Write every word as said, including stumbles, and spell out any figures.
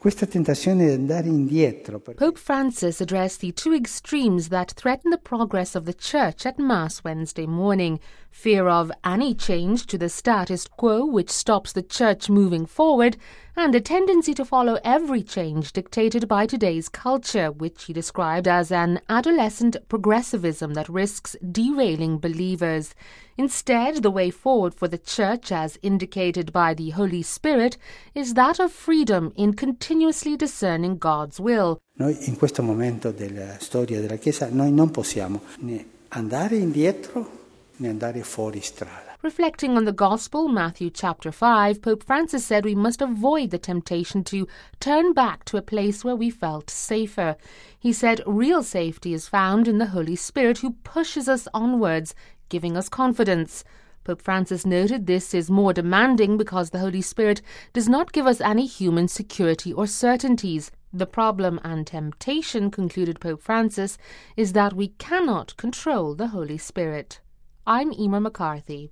Questa tentazione di andare indietro. Pope Francis addressed the two extremes that threaten the progress of the Church at Mass Wednesday morning: fear of any change to the status quo which stops the Church moving forward, and a tendency to follow every change dictated by today's culture, which he described as an adolescent progressivism that risks derailing believers. Instead, the way forward for the Church, as indicated by the Holy Spirit, is that of freedom in continuously discerning God's will. Noi in questo momento della storia della Chiesa noi non possiamo né andare indietro né andare fuori strada. Reflecting on the Gospel, Matthew chapter five, Pope Francis said we must avoid the temptation to turn back to a place where we felt safer. He said real safety is found in the Holy Spirit, who pushes us onwards, giving us confidence. Pope Francis noted this is more demanding because the Holy Spirit does not give us any human security or certainties. The problem and temptation, concluded Pope Francis, is that we cannot control the Holy Spirit. I'm Emer McCarthy.